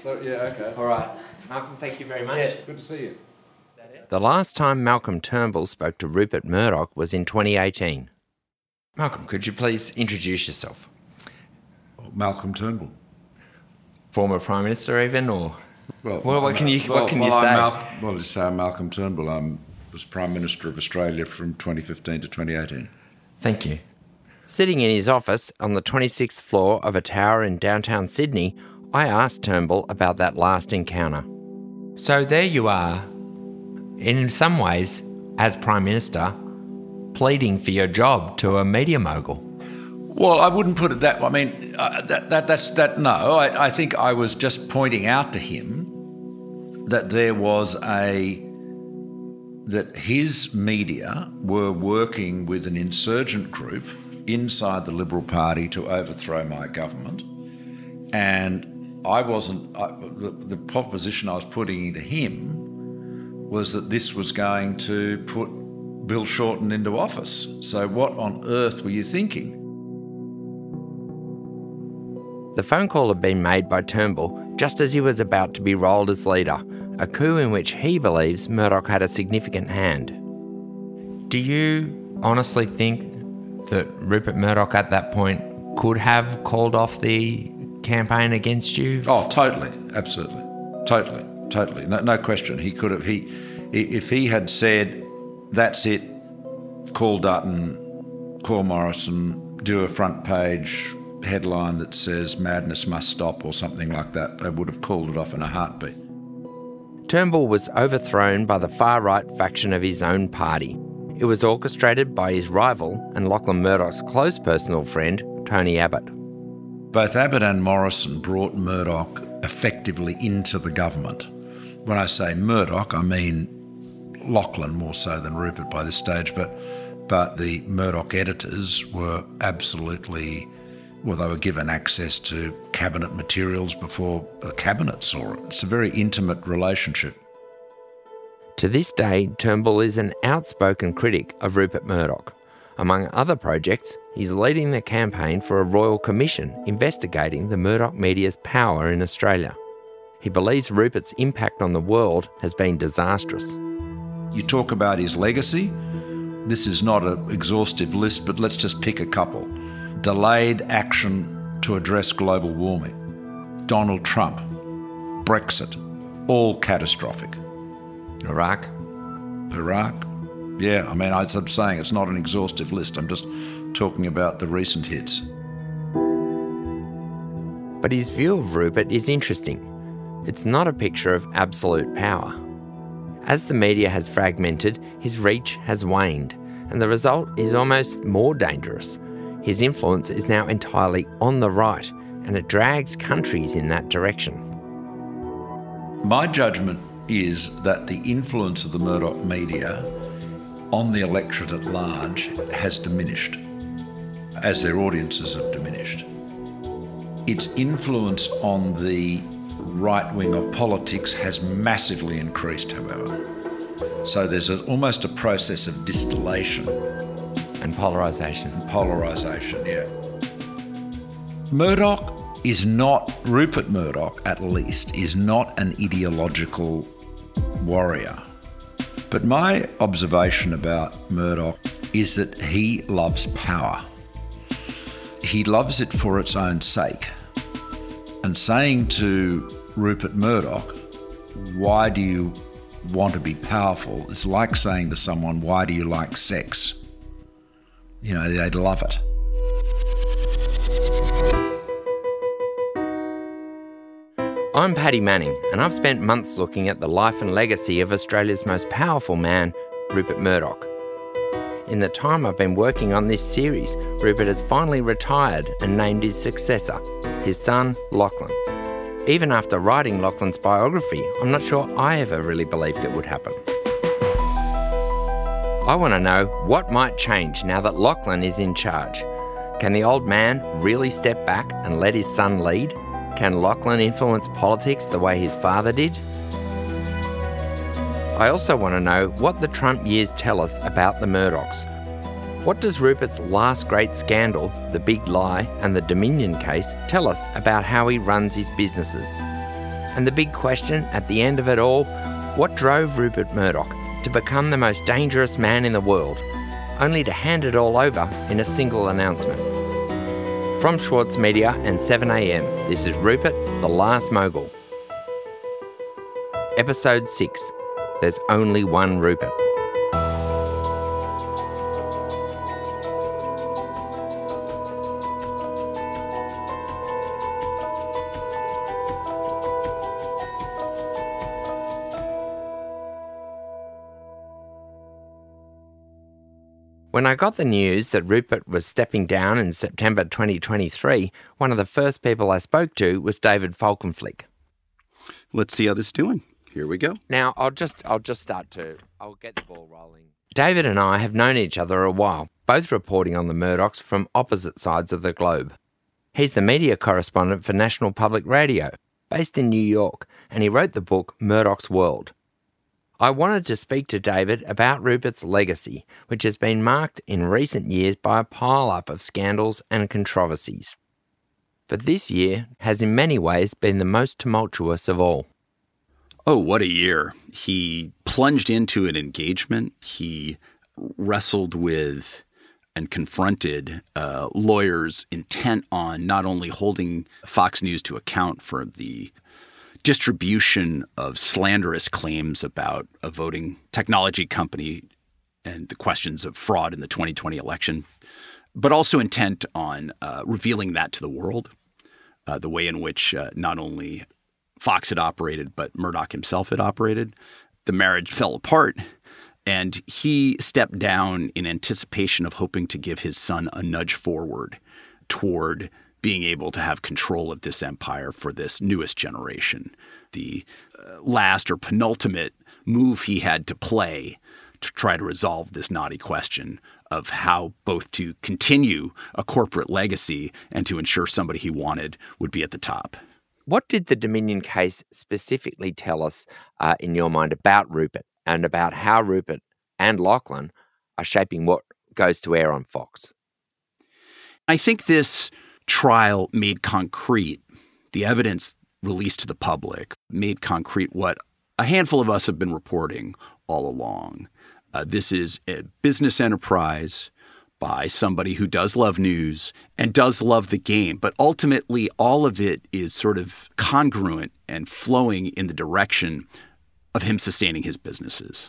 So, yeah, okay. All right. Malcolm, thank you very much. Yeah, good to see you. The last time Malcolm Turnbull spoke to Rupert Murdoch was in 2018. Malcolm, could you please introduce yourself? Malcolm Turnbull. Former Prime Minister even, or... Well, what can you say? I'm Malcolm Turnbull. I was Prime Minister of Australia from 2015 to 2018. Thank you. Sitting in his office on the 26th floor of a tower in downtown Sydney, I asked Turnbull about that last encounter. So there you are, in some ways, as Prime Minister, pleading for your job to a media mogul. Well, I wouldn't put it that way. I mean, no. I think I was just pointing out to him that that his media were working with an insurgent group inside the Liberal Party to overthrow my government, and the proposition I was putting to him was that this was going to put Bill Shorten into office. So what on earth were you thinking? The phone call had been made by Turnbull just as he was about to be rolled as leader, a coup in which he believes Murdoch had a significant hand. Do you honestly think that Rupert Murdoch at that point could have called off the campaign against you? Oh, totally, absolutely, totally, no question. He could have. If he had said, "That's it, call Dutton, call Morrison, do a front page headline that says madness must stop" or something like that, they would have called it off in a heartbeat. Turnbull was overthrown by the far-right faction of his own party. It was orchestrated by his rival and Lachlan Murdoch's close personal friend, Tony Abbott. Both Abbott and Morrison brought Murdoch effectively into the government. When I say Murdoch, I mean Lachlan more so than Rupert by this stage, but the Murdoch editors were absolutely... Well, they were given access to cabinet materials before the cabinet saw it. It's a very intimate relationship. To this day, Turnbull is an outspoken critic of Rupert Murdoch. Among other projects, he's leading the campaign for a royal commission investigating the Murdoch media's power in Australia. He believes Rupert's impact on the world has been disastrous. You talk about his legacy. This is not an exhaustive list, but let's just pick a couple. Delayed action to address global warming. Donald Trump. Brexit. All catastrophic. Iraq. Yeah, I mean, I'm saying it's not an exhaustive list. I'm just talking about the recent hits. But his view of Rupert is interesting. It's not a picture of absolute power. As the media has fragmented, his reach has waned, and the result is almost more dangerous. His influence is now entirely on the right, and it drags countries in that direction. My judgment is that the influence of the Murdoch media on the electorate at large has diminished, as their audiences have diminished. Its influence on the right wing of politics has massively increased, however. So there's almost a process of distillation. And polarisation. Yeah. Rupert Murdoch at least, is not an ideological warrior. But my observation about Murdoch is that he loves power. He loves it for its own sake. And saying to Rupert Murdoch, "Why do you want to be powerful?" is like saying to someone, "Why do you like sex?" You know, they'd love it. I'm Paddy Manning, and I've spent months looking at the life and legacy of Australia's most powerful man, Rupert Murdoch. In the time I've been working on this series, Rupert has finally retired and named his successor, his son, Lachlan. Even after writing Lachlan's biography, I'm not sure I ever really believed it would happen. I want to know what might change now that Lachlan is in charge. Can the old man really step back and let his son lead? Can Lachlan influence politics the way his father did? I also want to know what the Trump years tell us about the Murdochs. What does Rupert's last great scandal, the big lie and the Dominion case, tell us about how he runs his businesses? And the big question at the end of it all, what drove Rupert Murdoch to become the most dangerous man in the world, only to hand it all over in a single announcement? From Schwartz Media and 7am, this is Rupert, the Last Mogul. Episode 6, There's Only One Rupert. When I got the news that Rupert was stepping down in September 2023, one of the first people I spoke to was David Folkenflik. Let's see how this is doing. Here we go. Now, I'll get the ball rolling. David and I have known each other a while, both reporting on the Murdochs from opposite sides of the globe. He's the media correspondent for National Public Radio, based in New York, and he wrote the book Murdoch's World. I wanted to speak to David about Rupert's legacy, which has been marked in recent years by a pile-up of scandals and controversies. But this year has in many ways been the most tumultuous of all. Oh, what a year. He plunged into an engagement. He wrestled with and confronted lawyers intent on not only holding Fox News to account for the distribution of slanderous claims about a voting technology company and the questions of fraud in the 2020 election, but also intent on revealing that to the world, the way in which not only Fox had operated, but Murdoch himself had operated. The marriage fell apart, and he stepped down in anticipation of hoping to give his son a nudge forward toward being able to have control of this empire for this newest generation. The last or penultimate move he had to play to try to resolve this knotty question of how both to continue a corporate legacy and to ensure somebody he wanted would be at the top. What did the Dominion case specifically tell us in your mind about Rupert and about how Rupert and Lachlan are shaping what goes to air on Fox? I think this trial made concrete, the evidence released to the public made concrete what a handful of us have been reporting all along. This is a business enterprise by somebody who does love news and does love the game, but ultimately all of it is sort of congruent and flowing in the direction of him sustaining his businesses.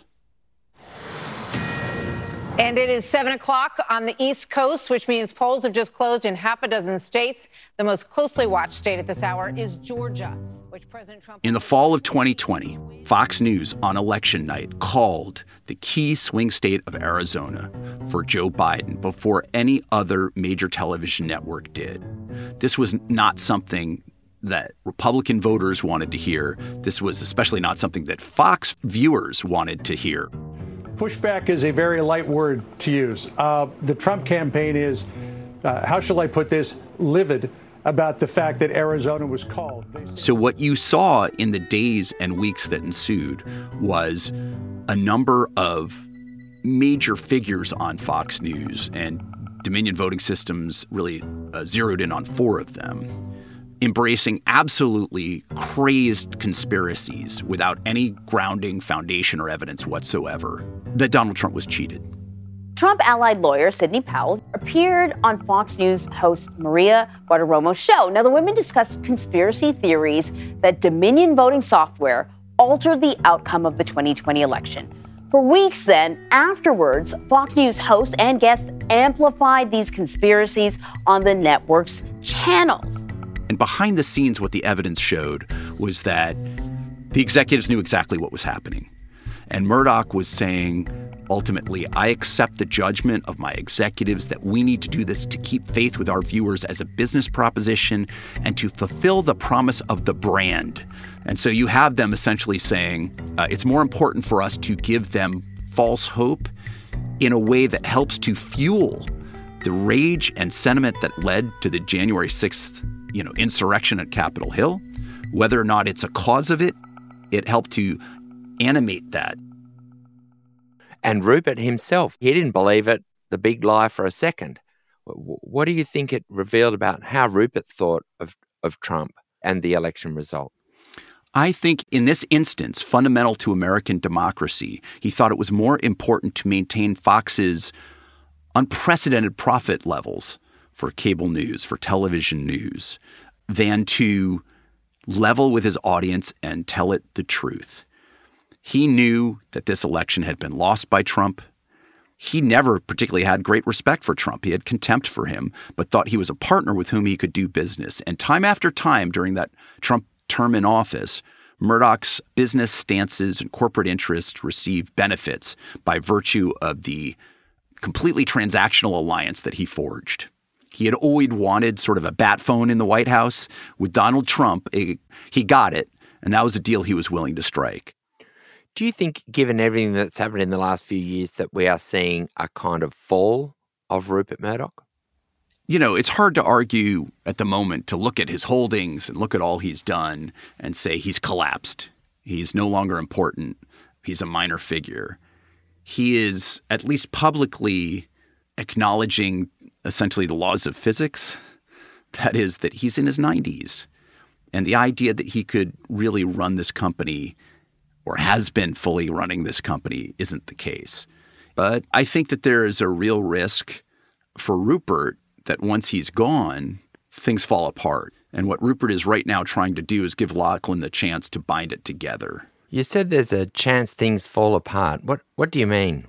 And it is 7 o'clock on the East Coast, which means polls have just closed in half a dozen states. The most closely watched state at this hour is Georgia, which President Trump... In the fall of 2020, Fox News on election night called the key swing state of Arizona for Joe Biden before any other major television network did. This was not something that Republican voters wanted to hear. This was especially not something that Fox viewers wanted to hear. Pushback is a very light word to use. The Trump campaign is, how shall I put this, livid about the fact that Arizona was called. So what you saw in the days and weeks that ensued was a number of major figures on Fox News, and Dominion Voting Systems really zeroed in on 4 of them, embracing absolutely crazed conspiracies without any grounding, foundation, or evidence whatsoever that Donald Trump was cheated. Trump-allied lawyer Sidney Powell appeared on Fox News host Maria Bartiromo's show. Now, the women discussed conspiracy theories that Dominion voting software altered the outcome of the 2020 election. For weeks then, afterwards, Fox News hosts and guests amplified these conspiracies on the network's channels. And behind the scenes, what the evidence showed was that the executives knew exactly what was happening. And Murdoch was saying, ultimately, I accept the judgment of my executives that we need to do this to keep faith with our viewers as a business proposition and to fulfill the promise of the brand. And so you have them essentially saying, it's more important for us to give them false hope in a way that helps to fuel the rage and sentiment that led to the January 6th insurrection at Capitol Hill. Whether or not it's a cause of it, it helped to animate that. And Rupert himself, he didn't believe it, the big lie, for a second. What do you think it revealed about how Rupert thought of Trump and the election result? I think in this instance, fundamental to American democracy, he thought it was more important to maintain Fox's unprecedented profit levels for cable news, for television news, than to level with his audience and tell it the truth. He knew that this election had been lost by Trump. He never particularly had great respect for Trump. He had contempt for him, but thought he was a partner with whom he could do business. And time after time during that Trump term in office, Murdoch's business stances and corporate interests received benefits by virtue of the completely transactional alliance that he forged. He had always wanted sort of a bat phone in the White House. With Donald Trump, he got it, and that was a deal he was willing to strike. Do you think, given everything that's happened in the last few years, that we are seeing a kind of fall of Rupert Murdoch? You know, it's hard to argue at the moment to look at his holdings and look at all he's done and say he's collapsed. He's no longer important. He's a minor figure. He is at least publicly acknowledging essentially the laws of physics. That is, that he's in his 90s. And the idea that he could really run this company or has been fully running this company isn't the case. But I think that there is a real risk for Rupert that once he's gone, things fall apart. And what Rupert is right now trying to do is give Lachlan the chance to bind it together. You said there's a chance things fall apart. What do you mean?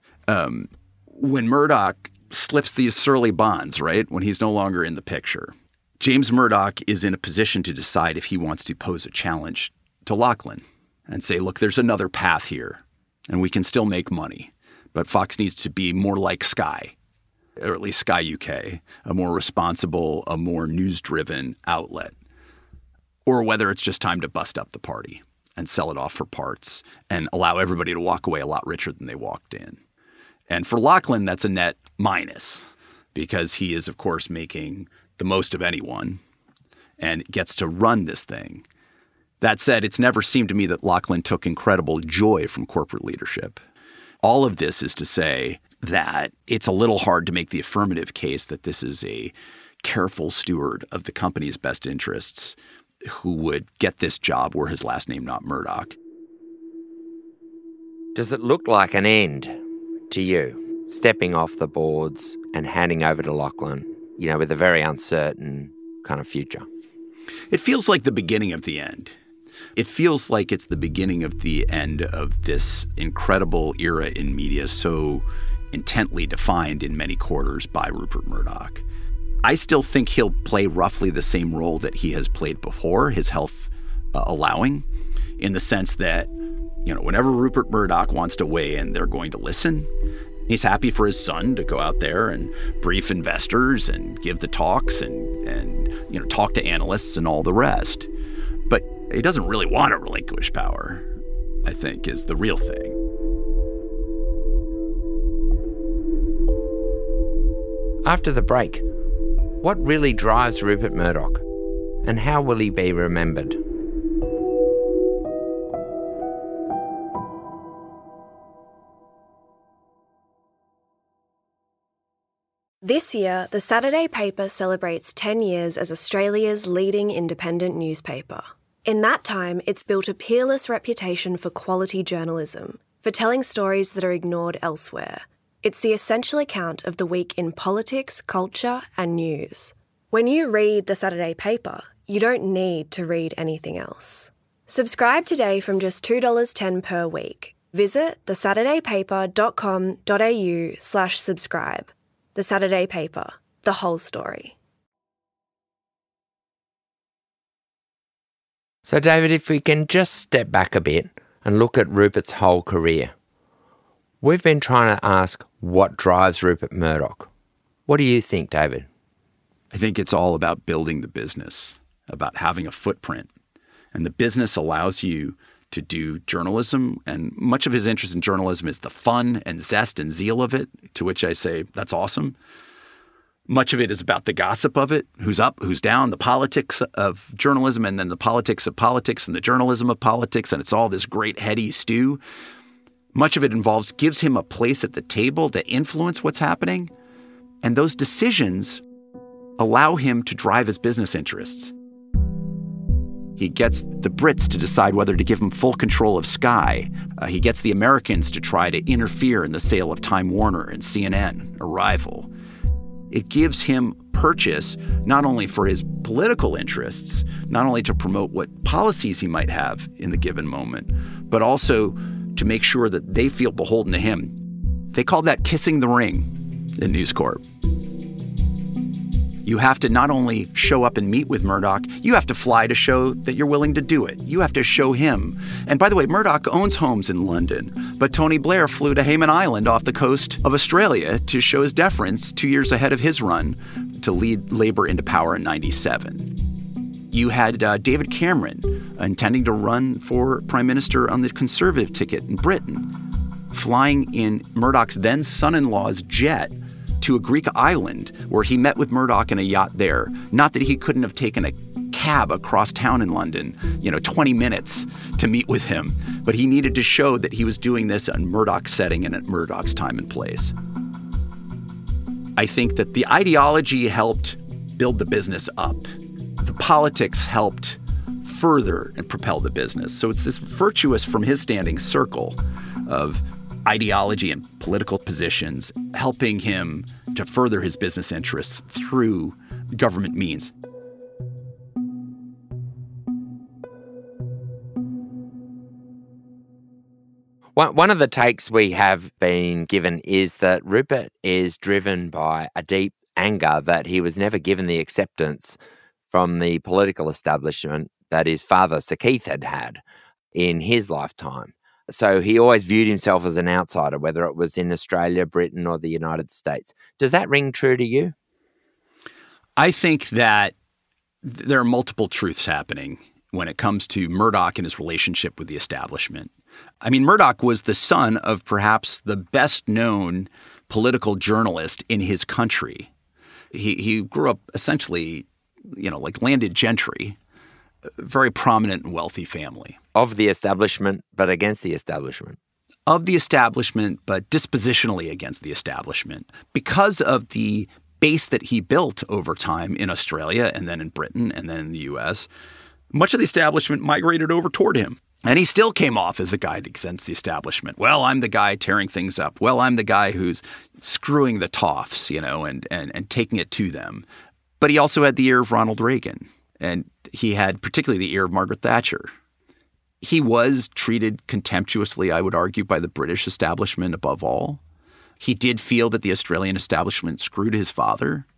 When Murdoch slips these surly bonds, right, when he's no longer in the picture, James Murdoch is in a position to decide if he wants to pose a challenge to Lachlan and say, look, there's another path here, and we can still make money. But Fox needs to be more like Sky, or at least Sky UK, a more responsible, a more news-driven outlet. Or whether it's just time to bust up the party and sell it off for parts and allow everybody to walk away a lot richer than they walked in. And for Lachlan, that's a net minus because he is, of course, making the most of anyone and gets to run this thing. That said, it's never seemed to me that Lachlan took incredible joy from corporate leadership. All of this is to say that it's a little hard to make the affirmative case that this is a careful steward of the company's best interests who would get this job were his last name not Murdoch. Does it look like an end to you, stepping off the boards and handing over to Lachlan, you know, with a very uncertain kind of future? It feels like the beginning of the end. It feels like it's the beginning of the end of this incredible era in media so intently defined in many quarters by Rupert Murdoch. I still think he'll play roughly the same role that he has played before, his health allowing, in the sense that, you know, whenever Rupert Murdoch wants to weigh in, they're going to listen. He's happy for his son to go out there and brief investors and give the talks and you know, talk to analysts and all the rest. But he doesn't really want to relinquish power, I think, is the real thing. After the break, what really drives Rupert Murdoch, and how will he be remembered? This year, the Saturday paper celebrates 10 years as Australia's leading independent newspaper. In that time, it's built a peerless reputation for quality journalism, for telling stories that are ignored elsewhere. It's the essential account of the week in politics, culture, and news. When you read the Saturday paper, you don't need to read anything else. Subscribe today from just $2.10 per week. Visit thesaturdaypaper.com.au/subscribe. The Saturday Paper, the whole story. So, David, if we can just step back a bit and look at Rupert's whole career. We've been trying to ask what drives Rupert Murdoch. What do you think, David? I think it's all about building the business, about having a footprint. And the business allows you to do journalism, and much of his interest in journalism is the fun and zest and zeal of it, to which I say, that's awesome. Much of it is about the gossip of it, who's up, who's down, the politics of journalism, and then the politics of politics and the journalism of politics, and it's all this great heady stew. Much of it gives him a place at the table to influence what's happening, and those decisions allow him to drive his business interests. He gets the Brits to decide whether to give him full control of Sky. He gets the Americans to try to interfere in the sale of Time Warner and CNN, Arrival. It gives him purchase not only for his political interests, not only to promote what policies he might have in the given moment, but also to make sure that they feel beholden to him. They call that kissing the ring in News Corp. You have to not only show up and meet with Murdoch, you have to fly to show that you're willing to do it. You have to show him. And by the way, Murdoch owns homes in London, but Tony Blair flew to Hayman Island off the coast of Australia to show his deference 2 years ahead of his run to lead Labour into power in '97. You had David Cameron intending to run for Prime Minister on the Conservative ticket in Britain, flying in Murdoch's then son-in-law's jet to a Greek island where he met with Murdoch in a yacht there. Not that he couldn't have taken a cab across town in London, 20 minutes to meet with him, but he needed to show that he was doing this in Murdoch's setting and at Murdoch's time and place. I think that the ideology helped build the business up. The politics helped further and propel the business. So it's this virtuous from his standing circle of ideology and political positions, helping him to further his business interests through government means. One of the takes we have been given is that Rupert is driven by a deep anger that he was never given the acceptance from the political establishment that his father, Sir Keith, had in his lifetime. So he always viewed himself as an outsider, whether it was in Australia, Britain, or the United States. Does that ring true to you? I think that there are multiple truths happening when it comes to Murdoch and his relationship with the establishment. I mean, Murdoch was the son of perhaps the best-known political journalist in his country. He grew up essentially, like landed gentry, a very prominent and wealthy family. Of the establishment, but against the establishment. Of the establishment, but dispositionally against the establishment. Because of the base that he built over time in Australia and then in Britain and then in the U.S., much of the establishment migrated over toward him. And he still came off as a guy that resents the establishment. Well, I'm the guy tearing things up. Well, I'm the guy who's screwing the toffs, and taking it to them. But he also had the ear of Ronald Reagan. And he had particularly the ear of Margaret Thatcher. He was treated contemptuously, I would argue, by the British establishment above all. He did feel that the Australian establishment screwed his father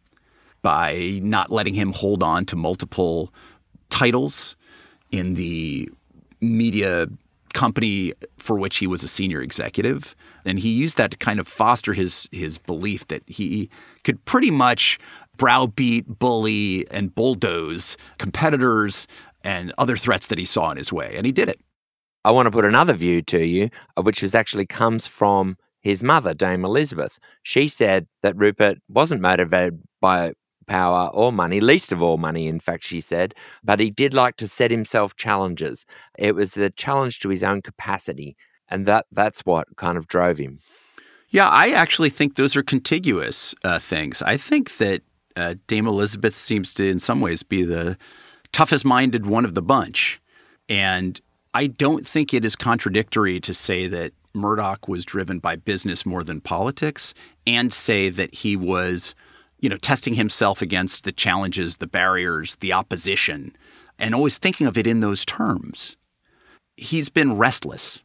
by not letting him hold on to multiple titles in the media company for which he was a senior executive. And he used that to kind of foster his belief that he could pretty much browbeat, bully, and bulldoze competitors and other threats that he saw in his way. And he did it. I want to put another view to you, which actually comes from his mother, Dame Elizabeth. She said that Rupert wasn't motivated by power or money, least of all money, in fact, she said, but he did like to set himself challenges. It was the challenge to his own capacity, and that's what kind of drove him. Yeah, I actually think those are contiguous things. I think that Dame Elizabeth seems to, in some ways, be the toughest-minded one of the bunch. And I don't think it is contradictory to say that Murdoch was driven by business more than politics and say that he was, testing himself against the challenges, the barriers, the opposition, and always thinking of it in those terms. He's been restless.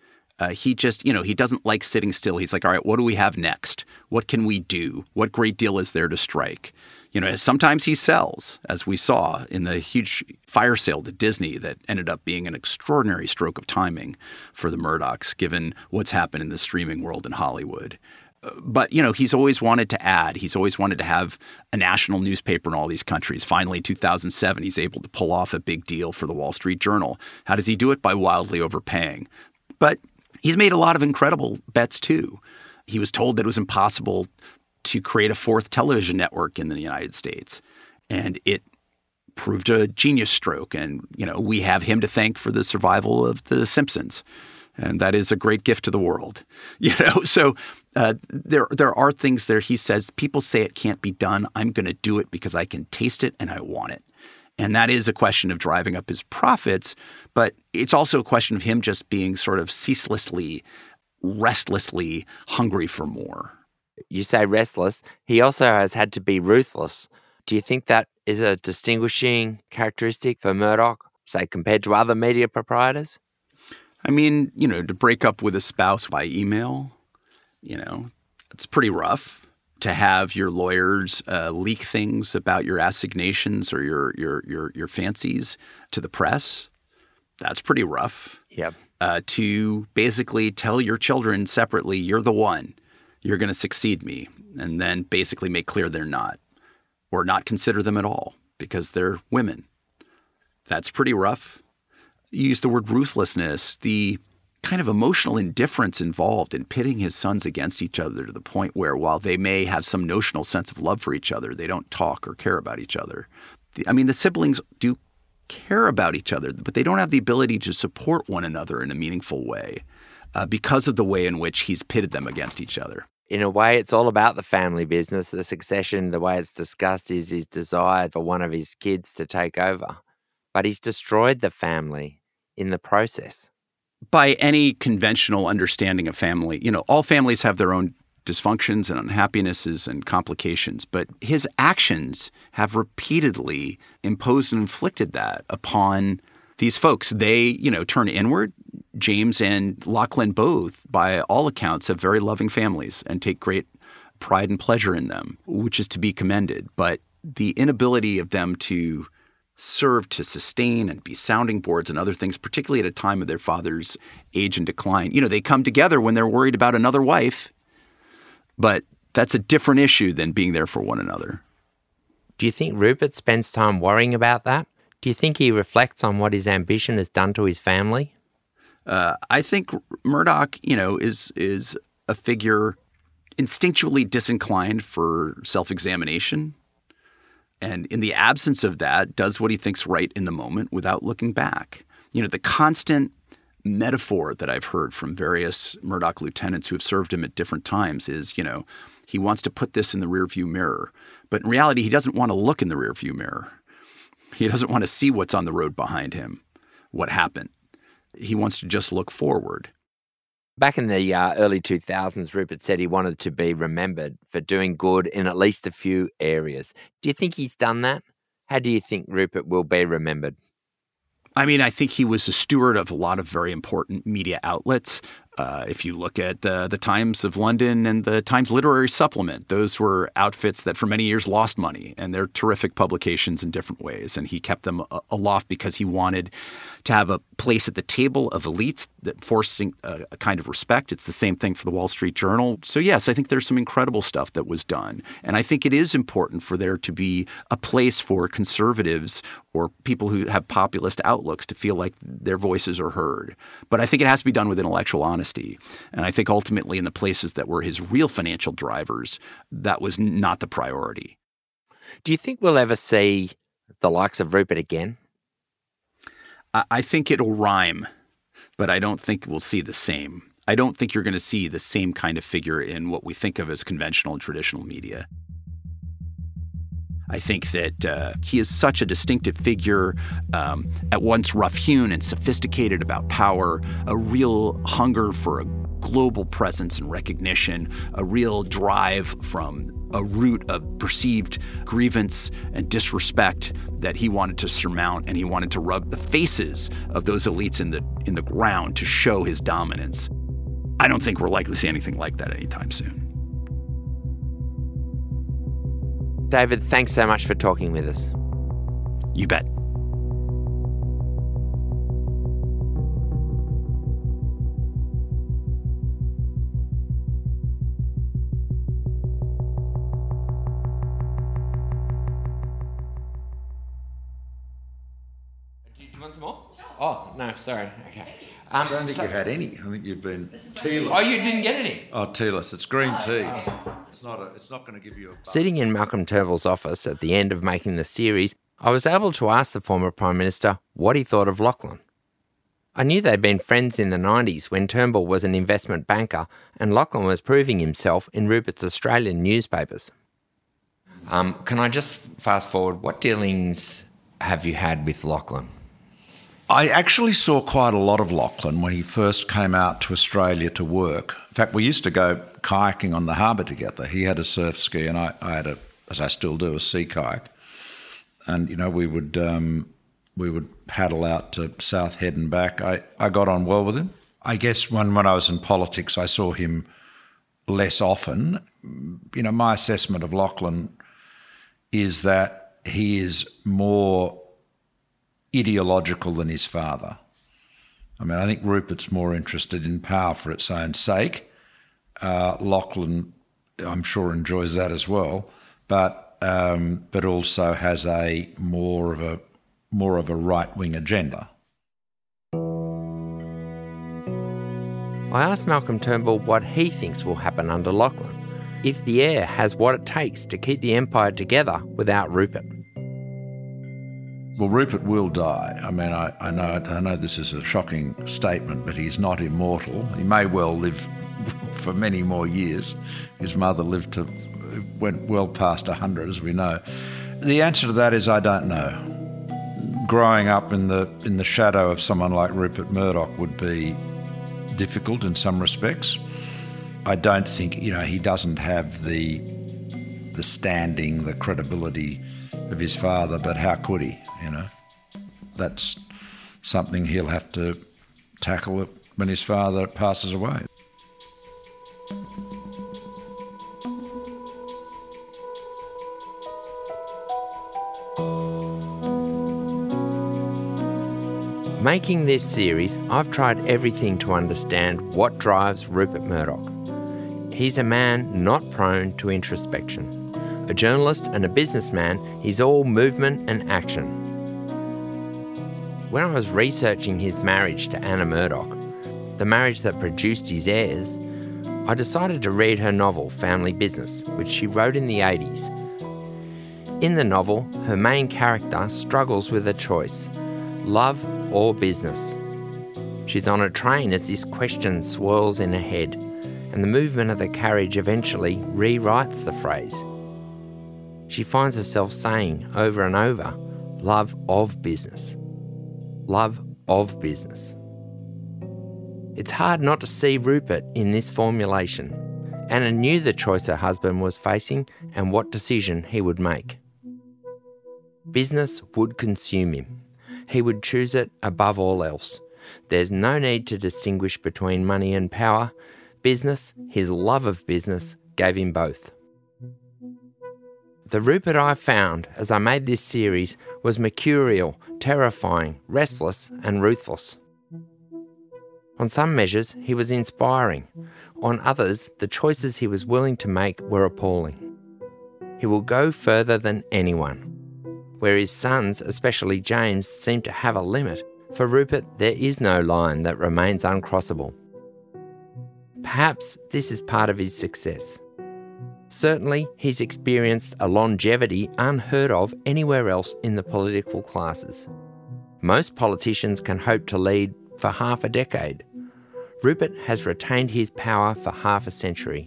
He just, he doesn't like sitting still. He's like, all right, what do we have next? What can we do? What great deal is there to strike? Sometimes he sells, as we saw in the huge fire sale to Disney that ended up being an extraordinary stroke of timing for the Murdochs, given what's happened in the streaming world in Hollywood. But, he's always wanted to add. He's always wanted to have a national newspaper in all these countries. Finally, in 2007, he's able to pull off a big deal for the Wall Street Journal. How does he do it? By wildly overpaying. But he's made a lot of incredible bets, too. He was told that it was impossible to create a fourth television network in the United States. And it proved a genius stroke. And, we have him to thank for the survival of The Simpsons. And that is a great gift to the world. So there are things there. He says, people say it can't be done. I'm going to do it because I can taste it and I want it. And that is a question of driving up his profits, but it's also a question of him just being sort of ceaselessly, restlessly hungry for more. You say restless. He also has had to be ruthless. Do you think that is a distinguishing characteristic for Murdoch, say, compared to other media proprietors? I mean, to break up with a spouse by email, it's pretty rough. To have your lawyers leak things about your assignations or your fancies to the press, that's pretty rough. Yep. To basically tell your children separately, you're the one, you're going to succeed me, and then basically make clear they're not, or not consider them at all because they're women. That's pretty rough. You use the word ruthlessness, the kind of emotional indifference involved in pitting his sons against each other to the point where, while they may have some notional sense of love for each other, they don't talk or care about each other. The siblings do care about each other, but they don't have the ability to support one another in a meaningful way because of the way in which he's pitted them against each other. In a way, it's all about the family business. The succession, the way it's discussed, is his desire for one of his kids to take over. But he's destroyed the family in the process. By any conventional understanding of family, all families have their own dysfunctions and unhappinesses and complications, but his actions have repeatedly imposed and inflicted that upon these folks. They, turn inward. James and Lachlan both, by all accounts, have very loving families and take great pride and pleasure in them, which is to be commended. But the inability of them to serve to sustain and be sounding boards and other things, particularly at a time of their father's age and decline. They come together when they're worried about another wife, but that's a different issue than being there for one another. Do you think Rupert spends time worrying about that? Do you think he reflects on what his ambition has done to his family? I think Murdoch, is a figure instinctually disinclined for self-examination. And in the absence of that, does what he thinks right in the moment without looking back. The constant metaphor that I've heard from various Murdoch lieutenants who have served him at different times is, he wants to put this in the rearview mirror. But in reality, he doesn't want to look in the rearview mirror. He doesn't want to see what's on the road behind him, what happened. He wants to just look forward. Back in the early 2000s, Rupert said he wanted to be remembered for doing good in at least a few areas. Do you think he's done that? How do you think Rupert will be remembered? I think he was a steward of a lot of very important media outlets. If you look at the Times of London and the Times Literary Supplement, those were outfits that for many years lost money, and they're terrific publications in different ways. And he kept them aloft because he wanted to have a place at the table of elites that forcing a kind of respect. It's the same thing for the Wall Street Journal. So yes, I think there's some incredible stuff that was done. And I think it is important for there to be a place for conservatives or people who have populist outlooks to feel like their voices are heard. But I think it has to be done with intellectual honesty. And I think ultimately in the places that were his real financial drivers, that was not the priority. Do you think we'll ever see the likes of Rupert again? I think it'll rhyme, but I don't think we'll see the same. I don't think you're going to see the same kind of figure in what we think of as conventional and traditional media. I think that he is such a distinctive figure, at once rough-hewn and sophisticated about power, a real hunger for a global presence and recognition, a real drive from a root of perceived grievance and disrespect that he wanted to surmount, and he wanted to rub the faces of those elites in the ground to show his dominance. I don't think we're likely to see anything like that anytime soon. David, thanks so much for talking with us. You bet. Do you want some more? Sure. Oh, no, sorry. Okay. I don't think you had any. I think you've been tealess. Oh, you didn't get any? Oh, tealess. It's green tea. It's not going to give you a buzz. Sitting in Malcolm Turnbull's office at the end of making the series, I was able to ask the former Prime Minister what he thought of Lachlan. I knew they'd been friends in the 90s when Turnbull was an investment banker and Lachlan was proving himself in Rupert's Australian newspapers. Can I just fast forward? What dealings have you had with Lachlan? I actually saw quite a lot of Lachlan when he first came out to Australia to work. In fact, we used to go kayaking on the harbour together. He had a surf ski and I had a, as I still do, a sea kayak. And, you know, we would paddle out to South Head and back. I got on well with him. I guess when I was in politics, I saw him less often. You know, my assessment of Lachlan is that he is more ideological than his father. I mean, I think Rupert's more interested in power for its own sake. Lachlan, I'm sure, enjoys that as well, but also has a more of a right-wing agenda. I asked Malcolm Turnbull what he thinks will happen under Lachlan, if the heir has what it takes to keep the empire together without Rupert. Well, Rupert will die. I mean, I know this is a shocking statement, but he's not immortal. He may well live for many more years. His mother went well past 100, as we know. The answer to that is I don't know. Growing up in the shadow of someone like Rupert Murdoch would be difficult in some respects. I don't think, you know, he doesn't have the standing, the credibility of his father, but how could he, you know? That's something he'll have to tackle when his father passes away. Making this series, I've tried everything to understand what drives Rupert Murdoch. He's a man not prone to introspection. A journalist and a businessman, he's all movement and action. When I was researching his marriage to Anna Murdoch, the marriage that produced his heirs, I decided to read her novel, Family Business, which she wrote in the 80s. In the novel, her main character struggles with a choice: love or business. She's on a train as this question swirls in her head, and the movement of the carriage eventually rewrites the phrase. She finds herself saying over and over, love of business. Love of business. It's hard not to see Rupert in this formulation. Anna knew the choice her husband was facing and what decision he would make. Business would consume him. He would choose it above all else. There's no need to distinguish between money and power. Business, his love of business, gave him both. The Rupert I found as I made this series was mercurial, terrifying, restless and ruthless. On some measures, he was inspiring. On others, the choices he was willing to make were appalling. He will go further than anyone. Where his sons, especially James, seem to have a limit, for Rupert there is no line that remains uncrossable. Perhaps this is part of his success. Certainly, he's experienced a longevity unheard of anywhere else in the political classes. Most politicians can hope to lead for half a decade. Rupert has retained his power for half a century.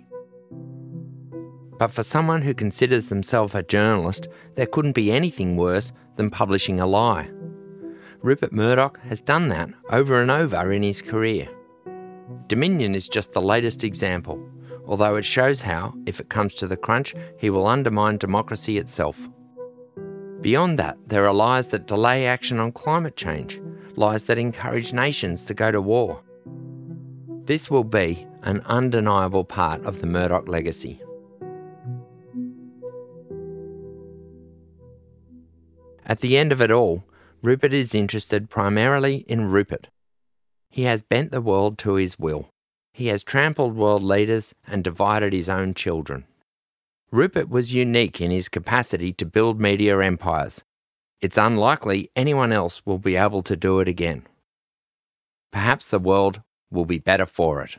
But for someone who considers themselves a journalist, there couldn't be anything worse than publishing a lie. Rupert Murdoch has done that over and over in his career. Dominion is just the latest example, although it shows how, if it comes to the crunch, he will undermine democracy itself. Beyond that, there are lies that delay action on climate change, lies that encourage nations to go to war. This will be an undeniable part of the Murdoch legacy. At the end of it all, Rupert is interested primarily in Rupert. He has bent the world to his will. He has trampled world leaders and divided his own children. Rupert was unique in his capacity to build media empires. It's unlikely anyone else will be able to do it again. Perhaps the world will be better for it.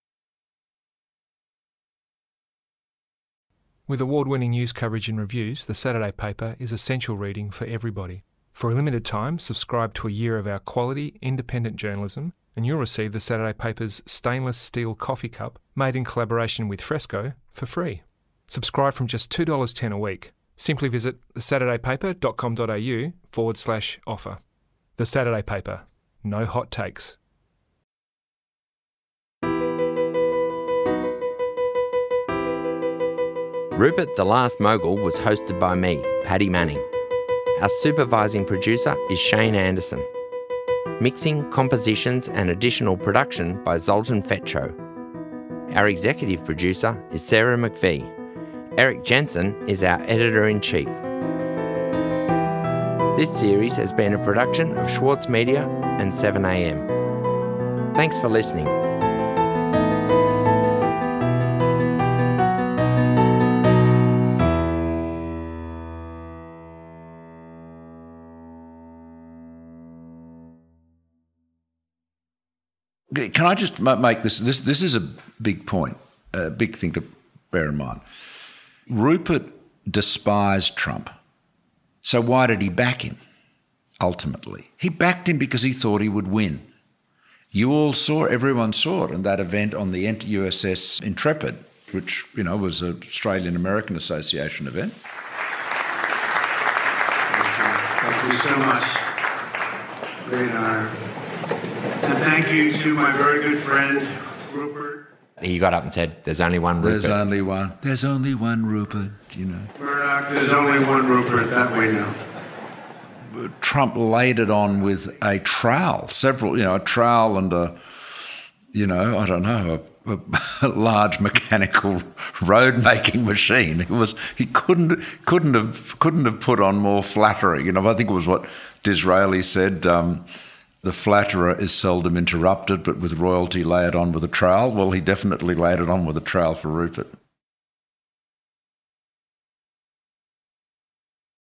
With award-winning news coverage and reviews, The Saturday Paper is essential reading for everybody. For a limited time, subscribe to a year of our quality, independent journalism, and you'll receive The Saturday Paper's stainless steel coffee cup, made in collaboration with Fresco, for free. Subscribe from just $2.10 a week. Simply visit thesaturdaypaper.com.au/offer. The Saturday Paper. No hot takes. Rupert the Last Mogul was hosted by me, Paddy Manning. Our supervising producer is Shane Anderson. Mixing, compositions and additional production by Zoltan Fetcho. Our executive producer is Sarah McVie. Eric Jensen is our editor-in-chief. This series has been a production of Schwartz Media and 7am. Thanks for listening. Can I just make this? This is a big point, a big thing to bear in mind. Rupert despised Trump. So why did he back him, ultimately? He backed him because he thought he would win. You all saw, everyone saw it in that event on the USS Intrepid, which, was an Australian-American Association event. Thank you so much. Great honor. And thank you to my very good friend, Rupert. He got up and said, there's only one Rupert. There's only one Rupert, Murdoch, there's only one Rupert, that we know. Trump laid it on with a trowel, a trowel and a large mechanical road-making machine. He couldn't have put on more flattery. I think it was what Disraeli said. The flatterer is seldom interrupted, but with royalty lay it on with a trowel. Well, he definitely laid it on with a trowel for Rupert.